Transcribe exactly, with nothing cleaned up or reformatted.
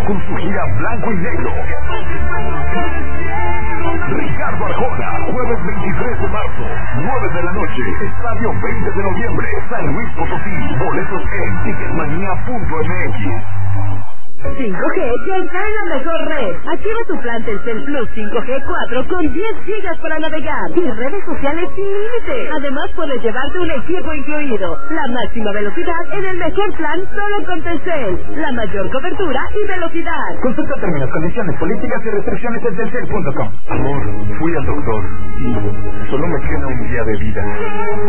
con su gira Blanco y Negro. Ricardo Arjona, jueves veintitrés de marzo, nueve de la noche, estadio veinte de noviembre, San Luis Potosí. Boletos en ticketmanía punto m x. cinco G ya está en la mejor red. Activa tu plan Telcel Plus cinco G cuatro con diez gigas para navegar y redes sociales sin límite. Además puedes llevarte un equipo incluido. La máxima velocidad en el mejor plan solo con Telcel. La mayor cobertura y velocidad. Consulta términos, condiciones, políticas y restricciones en telcel punto com. Amor, fui al doctor y solo me queda un día de vida.